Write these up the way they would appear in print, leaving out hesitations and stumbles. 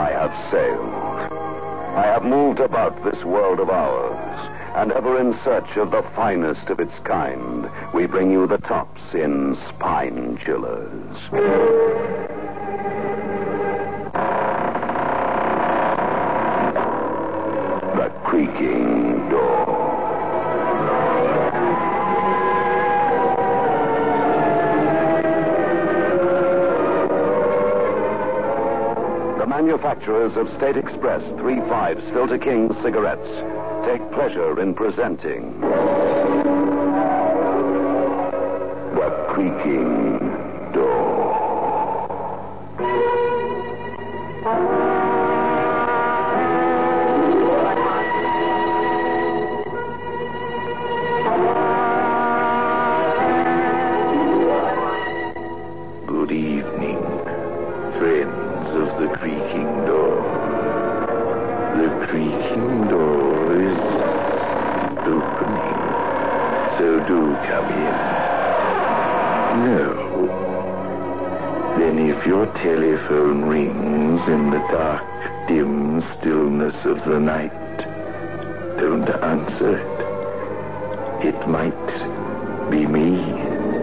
I have sailed. I have moved about this world of ours, and ever in search of the finest of its kind, we bring you the tops in Spine Chillers. The Creaking Door. Manufacturers of State Express 3/5 Filter King cigarettes take pleasure in presenting The Creaking Door. Good evening, friends of the creaking door. The creaking door is opening, so do come in. No. Then if your telephone rings in the dark, dim stillness of the night, don't answer it. It might be me.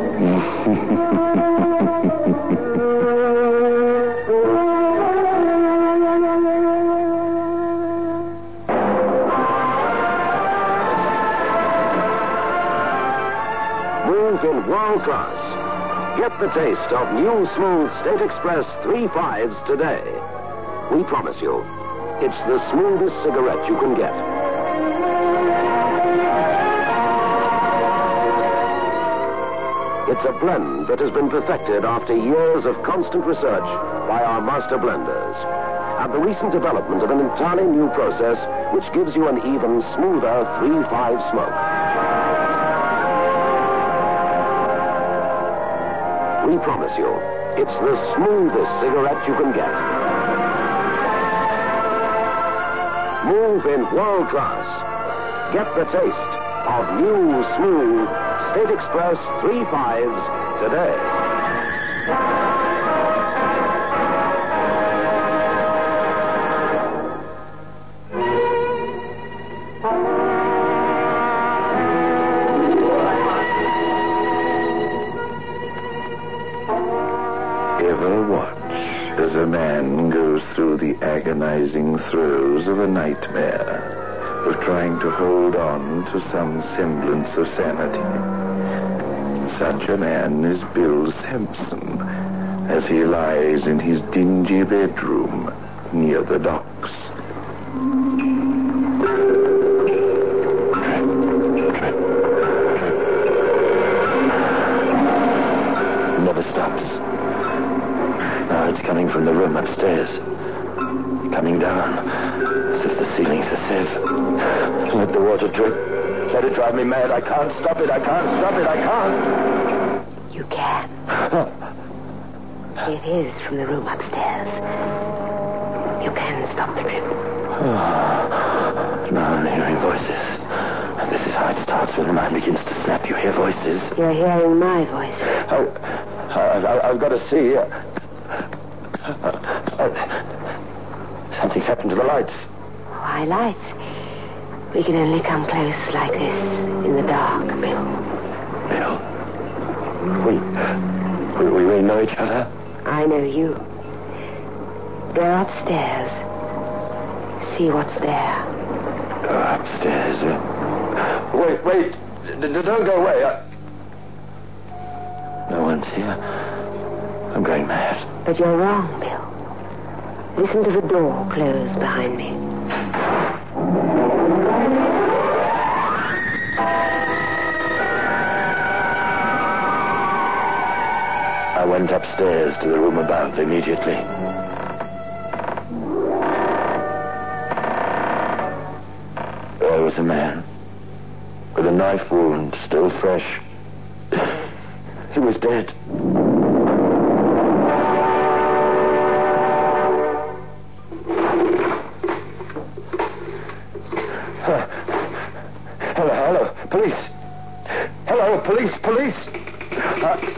In world class. Get the taste of new smooth State Express 3/5s today. We promise you, it's the smoothest cigarette you can get. It's a blend that has been perfected after years of constant research by our master blenders, and the recent development of an entirely new process which gives you an even smoother 3/5 smoke. We promise you, it's the smoothest cigarette you can get. Move in world class. Get the taste of new, smooth State Express 3/5s today. As a man goes through the agonizing throes of a nightmare, of trying to hold on to some semblance of sanity. Such a man is Bill Sampson, as he lies in his dingy bedroom near the docks. Never stops. It's coming from the room upstairs. Coming down, as if the ceiling's a sieve. Let the water drip. Let it drive me mad. I can't stop it. I can't stop it. I can't. You can. It is from the room upstairs. You can stop the drip. Now I'm hearing voices. This is how it starts when the mind begins to snap. You hear voices. You're hearing my voice. I've got to see. Something's happened to the lights. Why lights? We can only come close like this in the dark, Bill. Bill? We know each other? I know you. Go upstairs. See what's there. Go upstairs? Wait. Don't go away. No one's here. I'm going mad. But you're wrong, Bill. Listen to the door close behind me. I went upstairs to the room above immediately. There was a man with a knife wound still fresh. He was dead. Hello, police. Hello, police.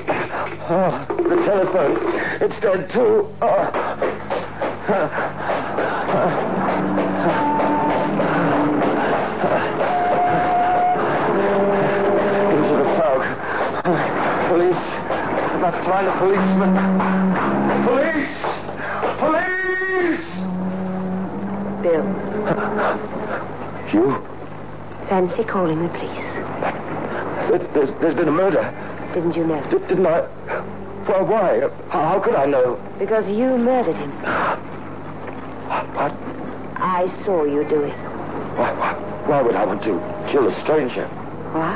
The telephone. It's dead too. Into the fog. Police. I must find a policeman. Police! Police! Bill. You? Fancy calling the police. There's been a murder. Didn't you know? Didn't I? Well, why? How could I know? Because you murdered him. What? I saw you do it. Why would I want to kill a stranger? Why?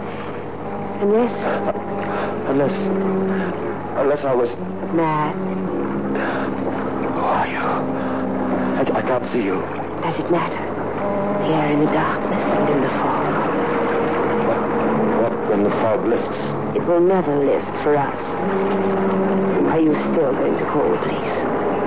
Unless I was... Mad. Who are you? I can't see you. Does it matter? Here in the darkness and in the fog. What when the fog lifts? It will never lift for us. Are you still going to call the police?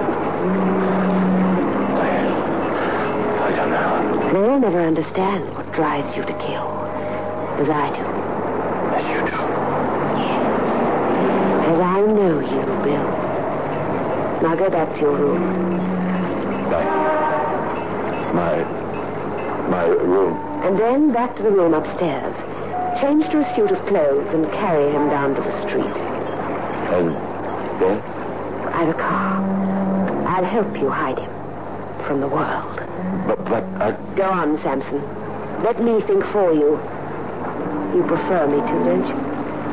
I don't know. They'll never understand what drives you to kill. As I do. As you do? Yes. As I know you, Bill. Now go back to your room. My room. And then back to the room upstairs. Change to a suit of clothes and carry him down to the street. And then? I've a car. I'll help you hide him from the world. But I... Go on, Samson. Let me think for you. You prefer me to, don't you?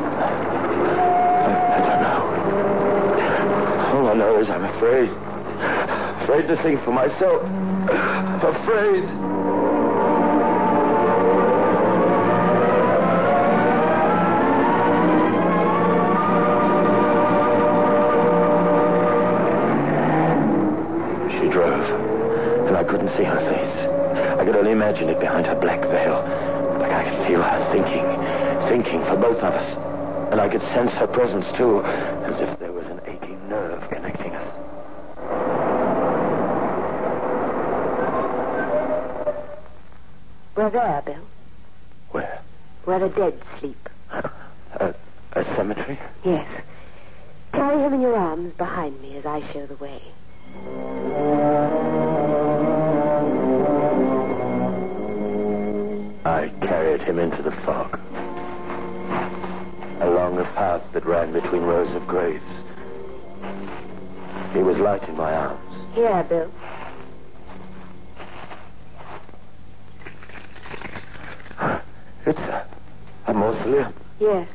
I don't know. All I know is I'm afraid. Afraid to think for myself. Afraid. She drove, and I couldn't see her face. I could only imagine it behind her black veil. Like I could feel her thinking for both of us. And I could sense her presence, too, as if there was an aching nerve connecting us. We're there, Bill. Where? Where the dead sleep. A cemetery? Yes. Carry him in your arms behind me as I show the way. I carried him into the fog. Along a path that ran between rows of graves. He was light in my arms. Here, Bill. It's a mausoleum. Yes.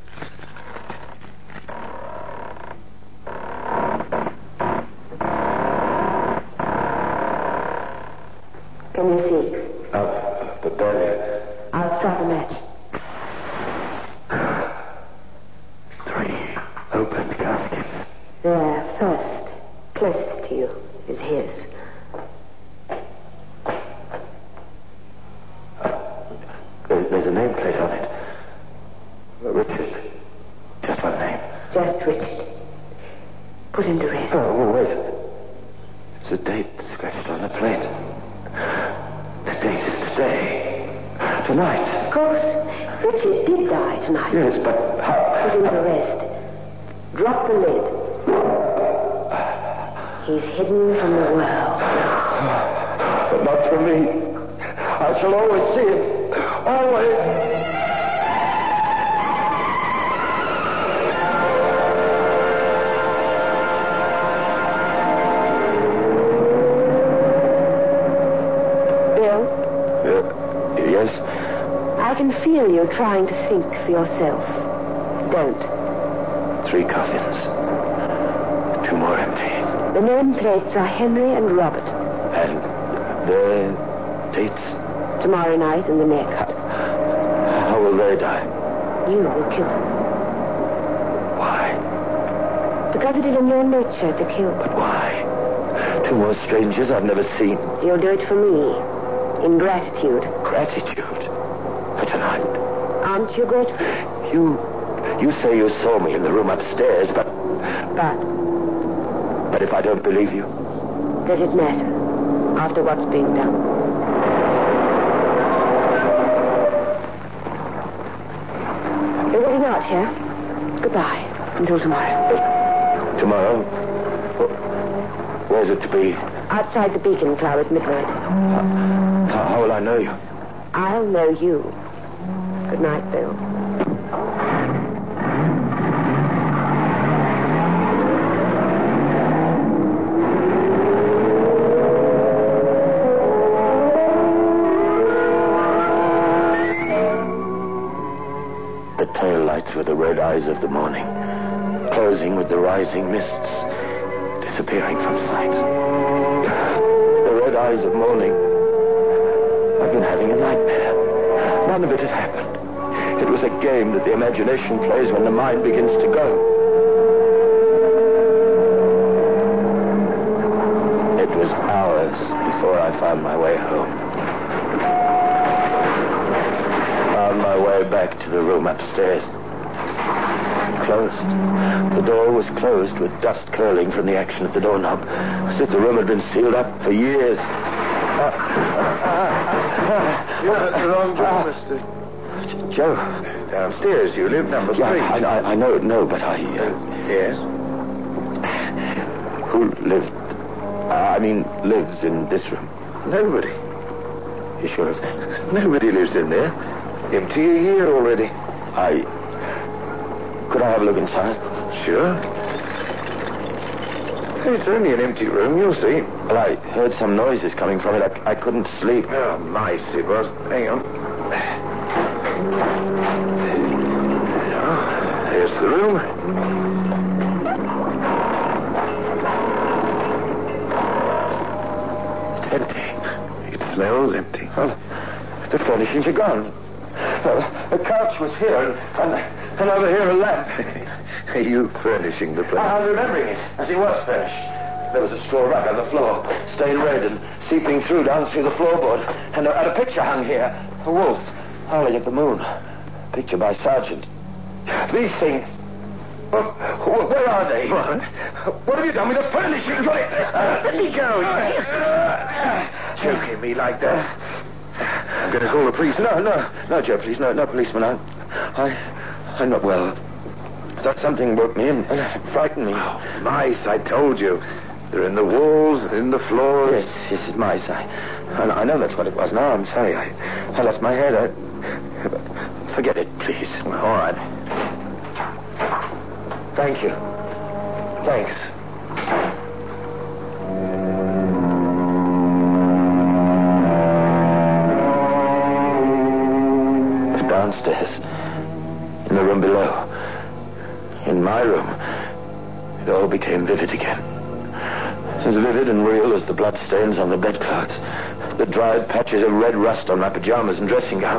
Can you see? But barely. I'll strike a match. 3 open caskets. There, first, closest to you, is his. There's a nameplate on it. Richard. Just one name. Just Richard. Put him to rest. Oh, wait. It's a date scratched on the plate. The date is today. Tonight. Of course, Richard did die tonight. Yes, but how? Put him to rest. Drop the lid. He's hidden from the world. But not from me. I shall always see him. Always. Yes? I can feel you trying to think for yourself. Don't. 3 coffins. 2 more empty. The nameplates are Henry and Robert. And their dates? Tomorrow night and the next. How will they die? You will kill them. Why? Because it is in your nature to kill. But why? 2 more strangers I've never seen. You'll do it for me. In gratitude. Gratitude? For tonight? Aren't you grateful? You say you saw me in the room upstairs, but... But if I don't believe you? Does it matter? After what's being done? You're getting out here. Goodbye. Until tomorrow. Tomorrow? Where's it to be? Outside the Beacon Club at midnight. How will I know you? I'll know you. Good night, Bill. The tail lights were the red eyes of the morning, closing with the rising mists, disappearing from sight. The red eyes of morning. I've been having a nightmare. None of it had happened. It was a game that the imagination plays when the mind begins to go. It was hours before I found my way home. Found my way back to the room upstairs. Closed. The door was closed with dust curling from the action of the doorknob, as if the room had been sealed up for years. You're at the wrong door, Mr. Joe. Downstairs, you live number 3. I know, but I... Yes? Who lives in this room? Nobody. You sure of that? Nobody lives in there. Empty a year already. Could I have a look inside? Sure. It's only an empty room, you'll see. Well, I heard some noises coming from it. I couldn't sleep. Oh, mice it was. Hang on. There's the room. It's empty. It smells empty. Well, the furnishings are gone. The couch was here, and over here a lamp. Are you furnishing the place? I'm remembering it, as it was furnished. There was a straw rug on the floor, stained red and seeping through down through the floorboard. And a picture hung here. A wolf howling at the moon. Picture by Sargent. These things... where are they? What have you done with the furnishings? Let me go. Joking me like that. I'm going to call the police. No, Joe, please. No, policeman. I'm not well. Thought something woke me and frightened me. Oh, mice, I told you. They're in the walls and in the floors. Yes, it's mice. I know that's what it was. Now I'm sorry. I lost my head. Forget it, please. All right. Thank you. Thanks. Downstairs, in the room below, in my room, it all became vivid again. As vivid and real as the bloodstains on the bedclothes, the dried patches of red rust on my pajamas and dressing gown.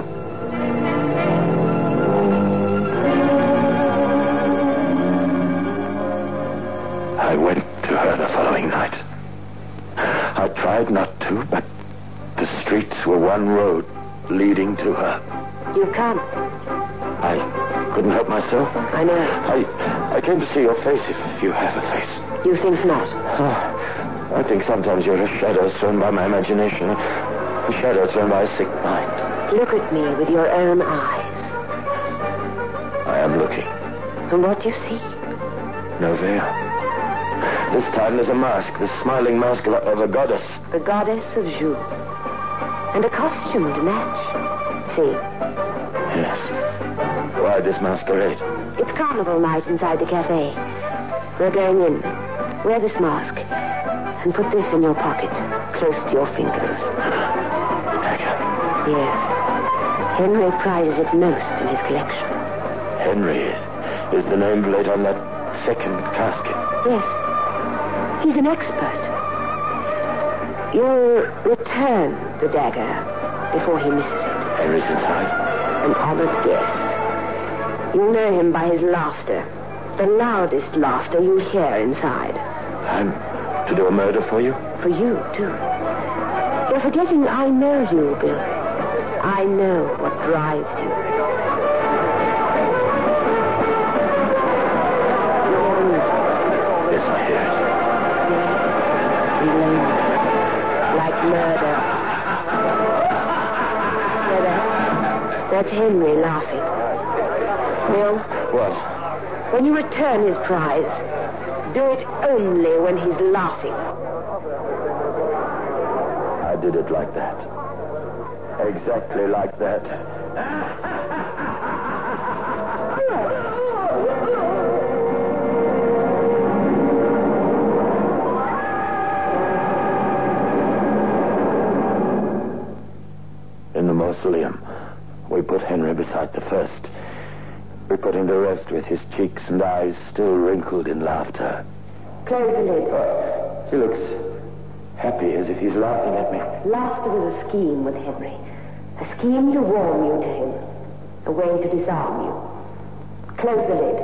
I went to her the following night. I tried not to, but the streets were one road leading to her. You can't. I couldn't help myself. I know. I came to see your face, if you have a face. You think not? I think sometimes you're a shadow thrown by my imagination. A shadow thrown by a sick mind. Look at me with your own eyes. I am looking. And what do you see? No veil. This time there's a mask, the smiling mask of a goddess. The goddess of Joux. And a costume to match. See? Yes. Why this masquerade? It's carnival night inside the cafe. We're going in. Wear this mask. And put this in your pocket, close to your fingers. Dagger. Yes. Henry prizes it most in his collection. Henry is the nameplate on that second casket. Yes. He's an expert. You'll return the dagger before he misses it. Henry's inside. An honored guest. You'll know him by his laughter. The loudest laughter you hear inside. I'm to do a murder for you? For you, too. You're forgetting I know you, Bill. I know what drives you. You hear the music? Yes, I hear it. Lonely. Like murder. Hear that? That's Henry laughing. Bill? What? When you return his prize, do it only when he's laughing. did it like that. Exactly like that. In the mausoleum, we put Henry beside the first. We put him to rest with his cheeks and eyes still wrinkled in laughter. Close the lid. He looks happy, as if he's laughing at me. Laughter was a scheme with Henry. A scheme to warm you to him. A way to disarm you. Close the lid.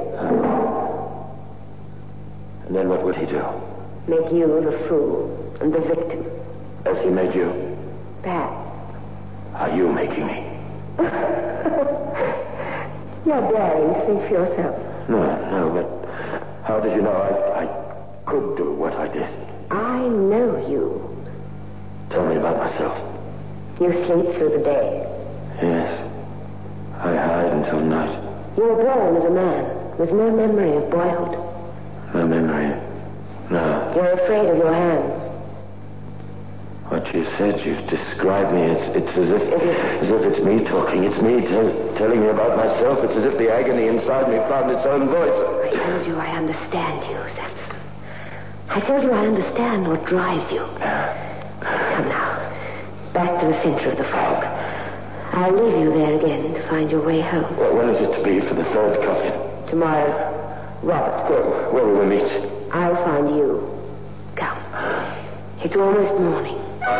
And then what would he do? Make you the fool and the victim. As he made you? Perhaps. Are you making me? You're daring to think for yourself. No, but how did you know I could do what I did? I know you. Tell me about myself. You sleep through the day. Yes. I hide until night. You were born as a man with no memory of boyhood. No memory. No. You're afraid of your hands. What you said, you've described me. It's as if it's me talking. It's me telling you about myself. It's as if the agony inside me found its own voice. I told you I understand you, Samson. I told you I understand what drives you. Come now. Back to the center of the fog. I'll leave you there again to find your way home. Well, when is it to be for the third coffin? Tomorrow. Robert. Where will we meet? I'll find you. Come. It's almost morning.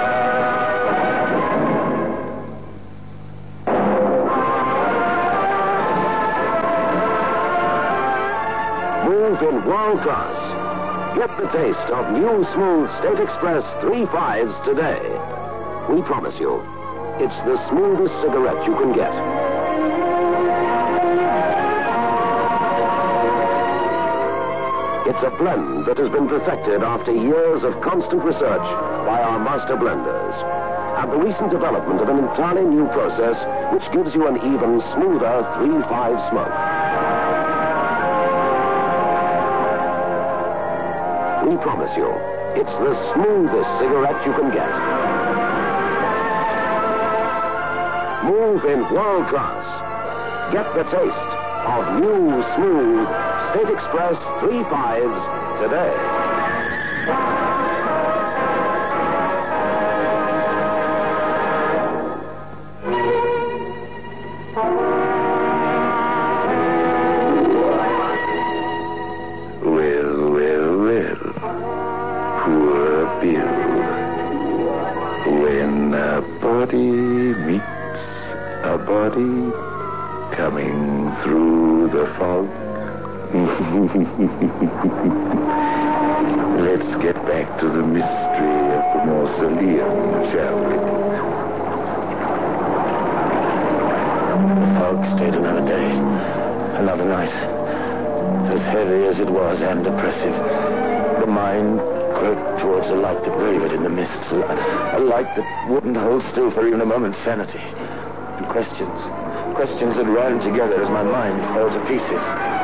Move in world class. Get the taste of new smooth State Express 3.5s today. We promise you, it's the smoothest cigarette you can get. It's a blend that has been perfected after years of constant research by our master blenders. And the recent development of an entirely new process which gives you an even smoother 3.5 smoke. We promise you, it's the smoothest cigarette you can get. Move in world class. Get the taste of new, smooth State Express 3.5s today. Well. Poor Bill. When a body meets a body coming through the fog. Let's get back to the mystery of the mausoleum, shall we? The fog stayed another day, another night. As heavy as it was and oppressive. The mind groped towards a light that wavered in the mists, a light that wouldn't hold still for even a moment's sanity. And questions that ran together as my mind fell to pieces.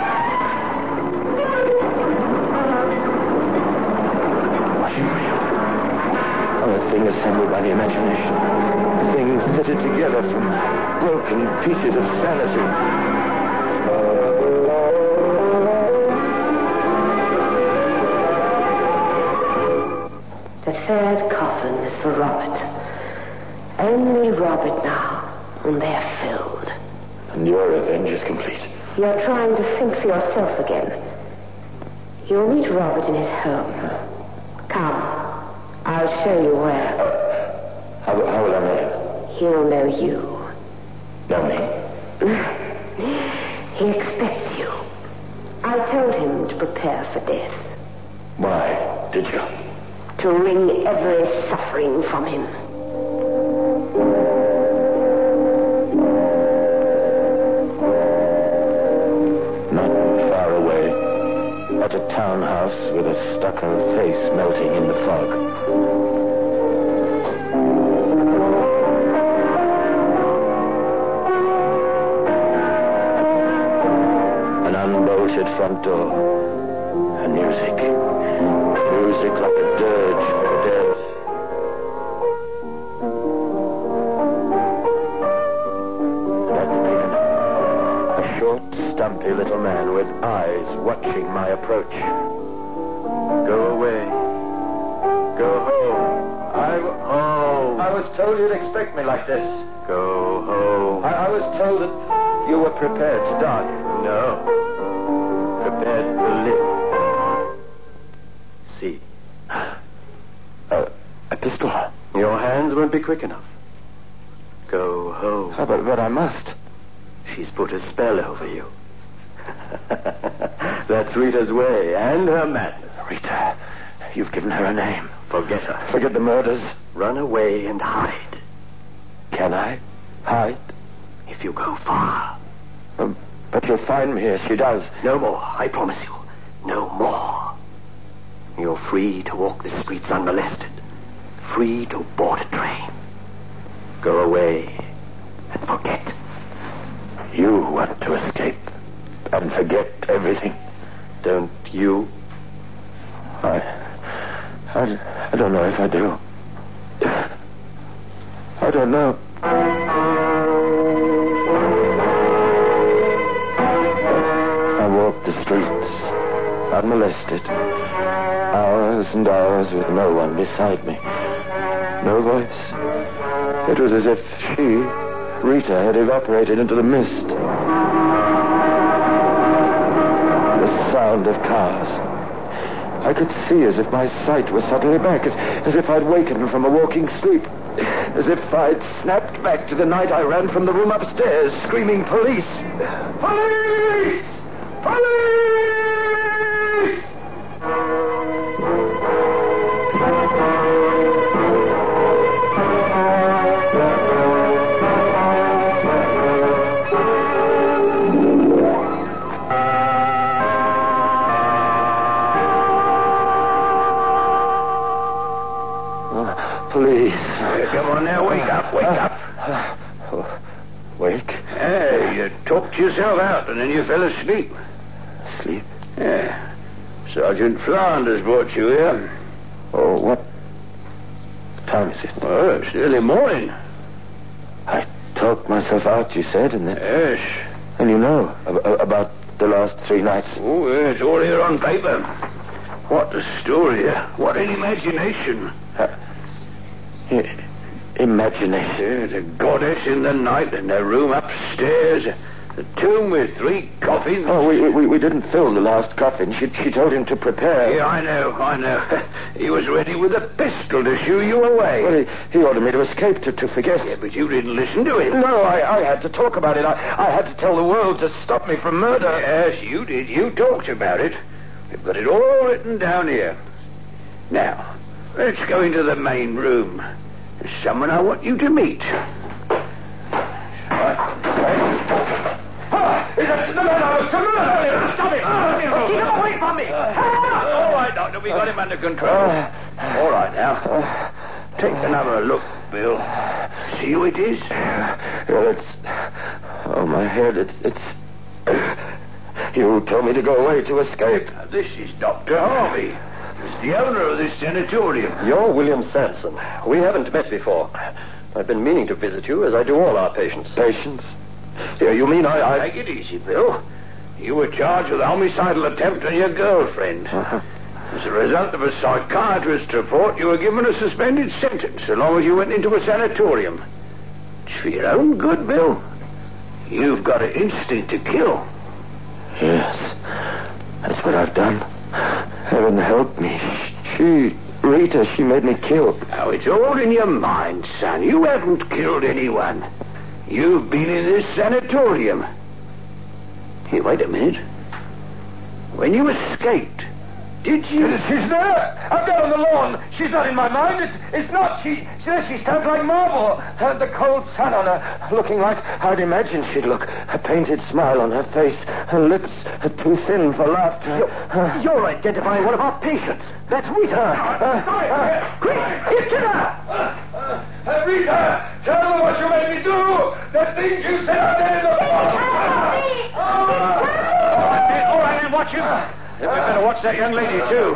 A thing assembled by the imagination. Things fitted together from broken pieces of sanity. The third coffin is for Robert. Only Robert now, and they're filled. And your revenge is complete. You're trying to think for yourself again. You'll meet Robert in his home. Come. I'll show you where. How will I know him? He'll know you. Know me? He expects you. I told him to prepare for death. Why did you? To wring every suffering from him. Not far away, at a townhouse with a stucco face melting in the fog. An unbolted front door. And music. Music like a dirge for the dead. grumpy little man with eyes watching my approach. Go away. Go home. I was told you'd expect me like this. Go home. I was told that you were prepared to die. No. Prepared to live. See. A pistol. Your hands won't be quick enough. Go home. But I must. She's put a spell over you. That's Rita's way, and her madness. Rita, you've given her a name. Forget her. Forget the murders. Run away and hide. Can I hide? If you go far. But you'll find me as she does. No more, I promise you. No more. You're free to walk the streets unmolested. Free to board a train. Go away and forget. You want to escape and forget everything. Don't you? I don't know if I do. I don't know. I walked the streets, unmolested. Hours and hours with no one beside me. No voice. It was as if she, Rita, had evaporated into the mist. The sound of cars. I could see as if my sight was suddenly back, as if I'd wakened from a walking sleep. As if I'd snapped back to the night I ran from the room upstairs, screaming, "Police! Police! Police!" Please. Come on now, wake up. Wake? Hey, you talked yourself out and then you fell asleep. Sleep? Yeah. Sergeant Flanders brought you here. Oh, what time is it? Oh, it's early morning. I talked myself out, you said, and then... Yes. And you know about the last 3 nights? Oh, yeah, it's all here on paper. What a story. What an imagination. Imagination. Yeah, the goddess in the night in the room upstairs. The tomb with 3 coffins. Oh, we didn't fill the last coffin. She told him to prepare. Yeah, I know. He was ready with a pistol to shoo you away. Well, he ordered me to escape, to forget. Yeah, but you didn't listen to him. No, I had to talk about it. I had to tell the world to stop me from murder. Yes, you did. You talked about it. We've got it all written down here. Now, let's go into the main room. There's someone I want you to meet. No, stop it! Keep him away from me! All right, Doctor, we got him under control. All right, now. Take another look, Bill. See who it is? Well, it's... Oh, my head, it's... You told me to go away to escape. Now, this is Dr. Harvey. He's the owner of this sanatorium. You're William Sanson. We haven't met before. I've been meaning to visit you, as I do all our patients. Patients? Yeah, you mean I... Take it easy, Bill. You were charged with a homicidal attempt on your girlfriend. Uh-huh. As a result of a psychiatrist's report, you were given a suspended sentence so long as you went into a sanatorium. It's for your own good, Bill. You've got an instinct to kill. Yes, that's what I've done. Heaven help me. Rita, she made me kill. Now, it's all in your mind, son. You haven't killed anyone. You've been in this sanatorium. Here, wait a minute. When you escaped, did you... She's there! I've got on the lawn. She's not in my mind. It's not. She stands like marble. The cold sun on her, looking like I'd imagined she'd look. A painted smile on her face. Her lips are too thin for laughter. You're identifying one of our patients. That's Rita. Quick! Get to her! Rita! Tell them what you made me do! The things you said out there in the All right, then, watch him. We better watch that young lady, too.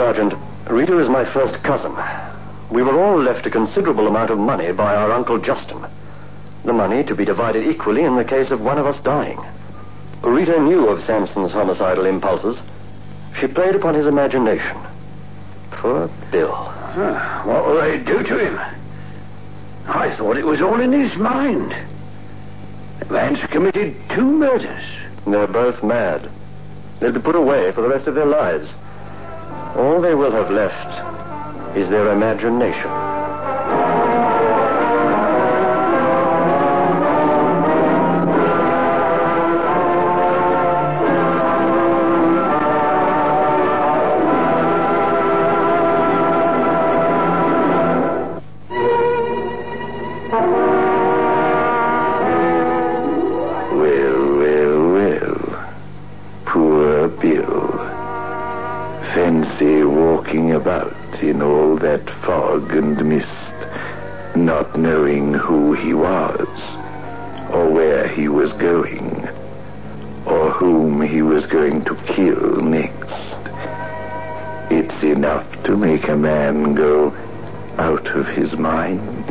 Sergeant, Rita is my first cousin. We were all left a considerable amount of money by our Uncle Justin. The money to be divided equally in the case of one of us dying. Rita knew of Sampson's homicidal impulses. She played upon his imagination. Poor Bill. What will they do to him? I thought it was all in his mind. The man's committed 2 murders. They're both mad. They'll be put away for the rest of their lives. All they will have left is their imagination. In all that fog and mist, not knowing who he was, or where he was going, or whom he was going to kill next. It's enough to make a man go out of his mind.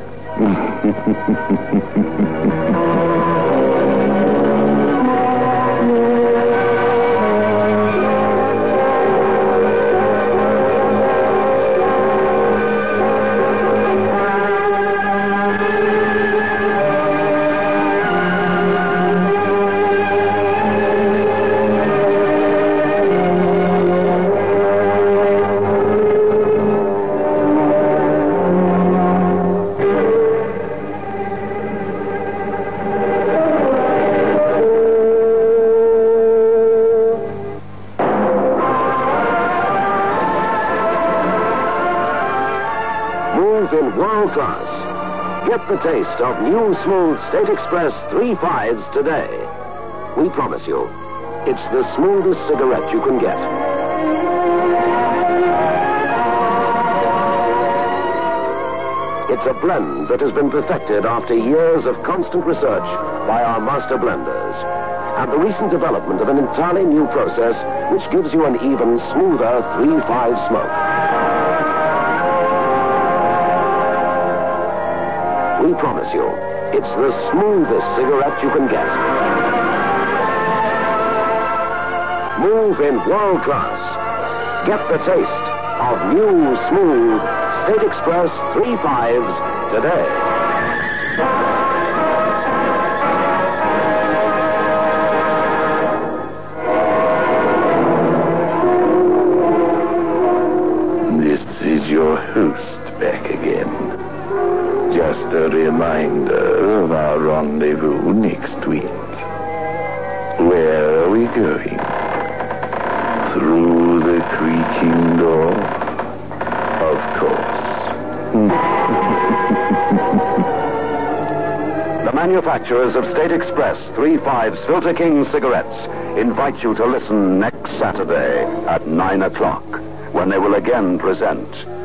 In world class. Get the taste of new smooth State Express 3.5s today. We promise you, it's the smoothest cigarette you can get. It's a blend that has been perfected after years of constant research by our master blenders, and the recent development of an entirely new process which gives you an even smoother 3.5 smoke. We promise you, it's the smoothest cigarette you can get. Move in world class. Get the taste of new, smooth State Express 3.5s today. This is your host back again. Just a reminder of our rendezvous next week. Where are we going? Through the creaking door? Of course. The manufacturers of State Express 3.5's Filter King cigarettes invite you to listen next Saturday at 9 o'clock when they will again present